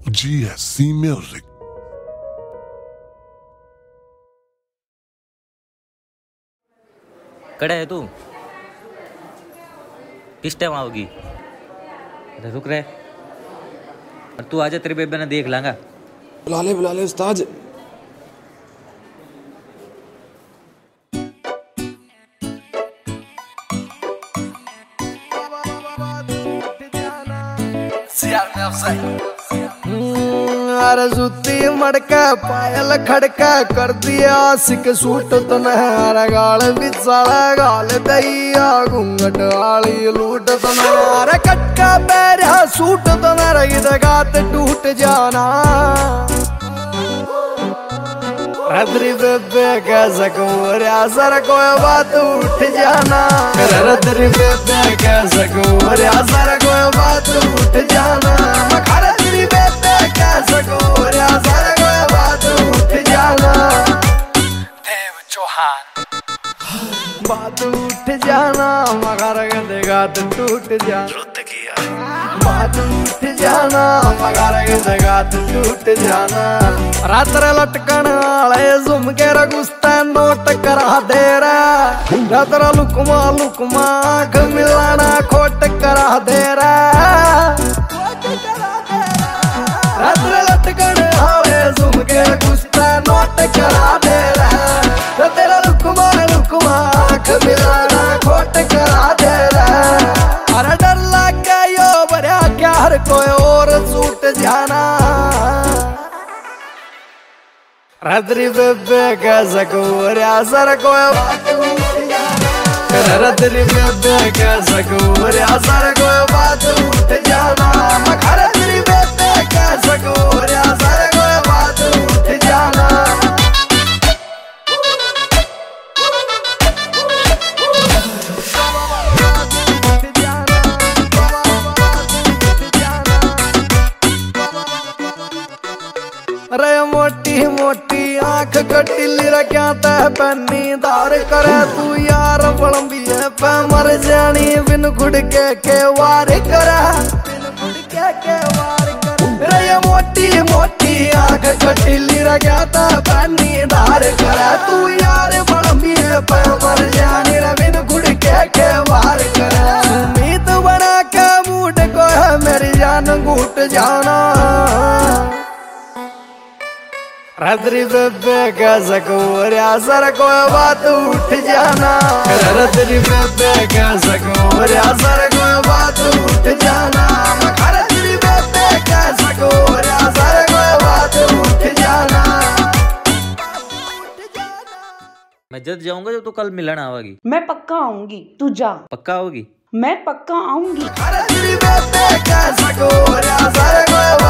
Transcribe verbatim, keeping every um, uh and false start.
G S C Music. कड़ा है तू? किस टाइम आओगी? अरे रुक रहे और तू आजा, तेरे बेबे ने देख लांगा। बुला ले बुला ले उस्ताद। अरे जुती मड़का पायल खड़का कर दिया आशिक सूट तनहारा गाल बिचारा गाल दैया घूंघट आली लूट तनहारा कटका पैरा सूट तनहारा गात टूट जाना। रद्री बेबे कैसा कोरिया सर कोई बात उठ जाना। रद्री बेबे कैसा कोरिया सर कोई बात उठ जाना। रद्री बेबे कैसा कोरिया सर कोई बात उठ जाना। देव चौहान बात उठ जाना मगर गदेगा तो टूट जाना। बात उठ जाना मगर गदेगा तो टूट जाना। रात्र लटकन वाले झुमके रगुस्ता नोट करा दे रहा। रात्र लुकमा लुकमा आँख मिलाना खोट करा दे रहा। रात्र लटकन वाले झुमके रगुस्ता नोट करा दे रहा। तेरा लुकमा लुकमा आँख मिलाना खोट करा दे रहा। अरे डर लग गयो बड़ा क्या हर कोई और छूट जाना। रद्री बेबे कैसा कोरिया सर कोई बात उठ जाना। रद्री बेबे कैसा कोरिया सर कोई बात उठ जाना। रद्री बेबे कैसा कोरिया सर कोई बात उठ जाना। अरे मोटी मोटी आँख कटिली रख्या तह पन्नी दार करे तू यार बड़म्बी है पे मर जानी बिन गुड़के के वार करे। अरे मोटी मोटी आँख कटिली रख्या तह पन्नी दार करे तू यार बड़म्बी है पे मर जानी बिन गुड़के के वार करे। उम्मीद बना के मूड को है मेरी जान घूट जाना। रद्री बेबे कैसा कोरिया सर कोई बात उठ जाना। रद्री बेबे कैसा कोरिया सर कोई बात उठ जाना। रद्री बेबे कैसा कोरिया सर कोई बात उठ जाना। मैं जब जाऊंगा जब तू कल मिलन आवागी। मैं पक्का आऊंगी, तू जा। पक्का होगी? मैं पक्का आऊंगी। रद्री बेबे कैसा कोरिया सर कोई